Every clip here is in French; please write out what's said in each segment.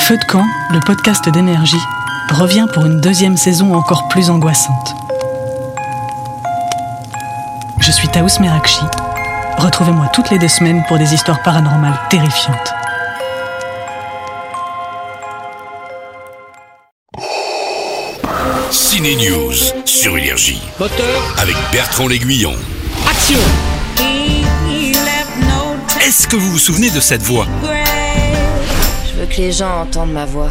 Feu de camp, le podcast d'Énergie, revient pour une deuxième saison encore plus angoissante. Je suis Taous Merakchi. Retrouvez-moi toutes les 2 semaines pour des histoires paranormales terrifiantes. Ciné News sur Énergie. Moteur. Avec Bertrand L'Aiguillon. Action. Est-ce que vous vous souvenez de cette voix ? Je veux que les gens entendent ma voix.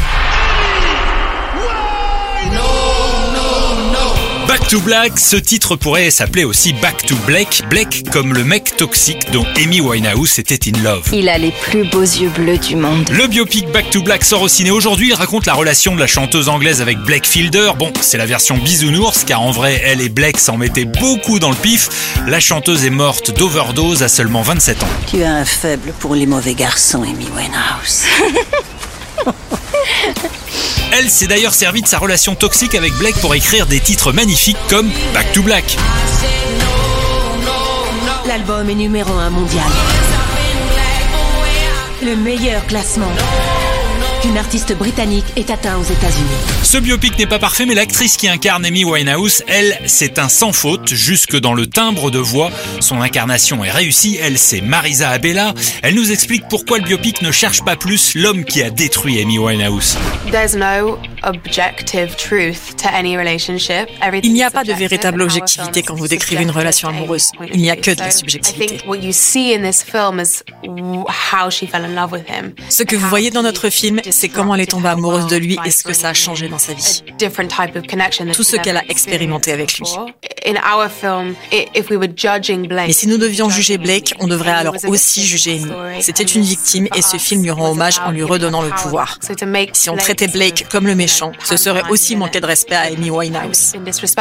Back to Black, ce titre pourrait s'appeler aussi Back to Blake. Blake comme le mec toxique dont Amy Winehouse était in love. Il a les plus beaux yeux bleus du monde. Le biopic Back to Black sort au ciné aujourd'hui. Il raconte la relation de la chanteuse anglaise avec Blake Fielder. Bon, c'est la version bisounours, car en vrai, elle et Blake s'en mettaient beaucoup dans le pif. La chanteuse est morte d'overdose à seulement 27 ans. Tu as un faible pour les mauvais garçons, Amy Winehouse. Elle s'est d'ailleurs servie de sa relation toxique avec Blake pour écrire des titres magnifiques comme Back to Black. L'album est numéro 1 mondial. Le meilleur classement qu'une artiste britannique ait atteint aux États-Unis. Ce biopic n'est pas parfait, mais l'actrice qui incarne Amy Winehouse, elle, c'est un sans faute, jusque dans le timbre de voix. Son incarnation est réussie, elle, c'est Marisa Abela. Elle nous explique pourquoi le biopic ne cherche pas plus l'homme qui a détruit Amy Winehouse. Il n'y a pas de véritable objectivité quand vous décrivez une relation amoureuse. Il n'y a que de la subjectivité. Ce que vous voyez dans notre film, c'est comment elle est tombée amoureuse de lui et ce que ça a changé dans sa vie. Tout ce qu'elle a expérimenté avec lui. Mais si nous devions juger Blake, on devrait alors aussi juger Amy. C'était une victime et ce film lui rend hommage en lui redonnant le pouvoir. Si on traitait Blake comme le méchant, ce serait aussi manquer de respect à Amy Winehouse.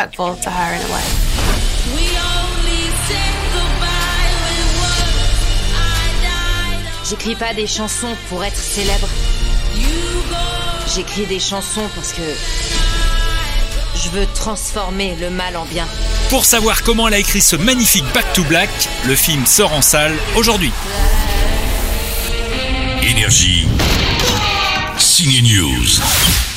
J'écris pas des chansons pour être célèbre. J'écris des chansons parce que je veux transformer le mal en bien. Pour savoir comment elle a écrit ce magnifique Back to Black, le film sort en salle aujourd'hui. Énergie. Ciné News.